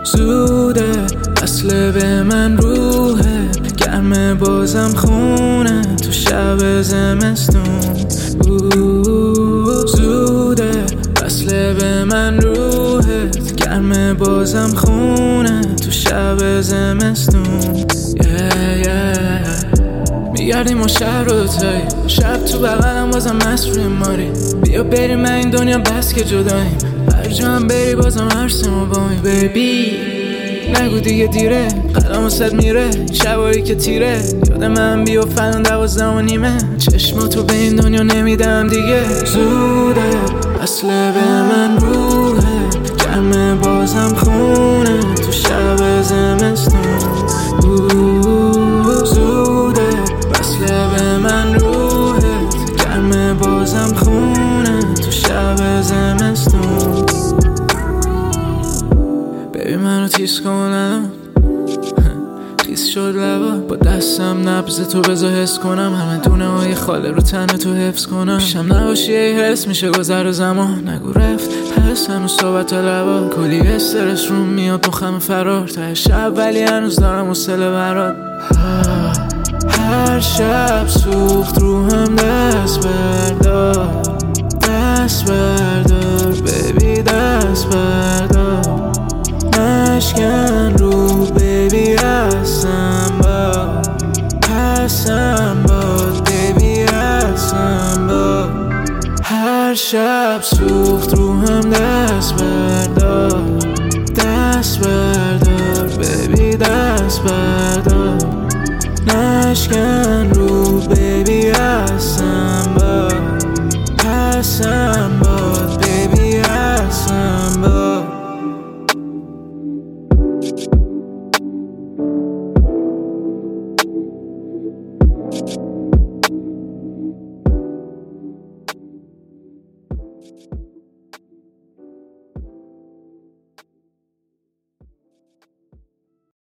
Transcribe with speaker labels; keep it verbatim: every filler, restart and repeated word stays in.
Speaker 1: زوده اصل به من روحه، گرمه بازم خونه تو شب زمستون. زوده اصل به من روحه، گرمه بازم خونه تو شب زمستون. yeah, yeah. میگردیم و شهر رو دوتایی، شب تو بغلم بازم مست روی ماری. بیا بریم من این دنیا بس که جداییم، هر جا هم بری بازم هرسیم و بامی. بیبی نگو دیگه دیره، قدم و صد میره شبایی که تیره. یاد من بیا فلان دوازده و نیمه، چشماتو به این دنیا نمیدم دیگه. زوده اصل به من روحه، گرمه بازم خونه تو شب زمستون. زوده اصل به من روحه، گرمه بازم خونه تو شب زمستون. ببین منو تیز کنم، خیس شد لبا با دستم، نبض تو بذار حس کنم، همه دونه های خاله رو تن تو حفظ کنم. پیشم نباشی ای حس میشه گذر زمان، نگو رفت هست هنوز صحبت لبا. کلی استرس رو میاد مخم فرار تا شب، ولی هنوز دارم حوصله برات. هر شب سوخت روحم، دست بردار دست بردار بیبی دست بردار. نشکن رو بیبی هستم با هستم با بیبی هستم با. هر شب سوخت روحم، دست بردار دست بردار بیبی دست بردار. نشکن رو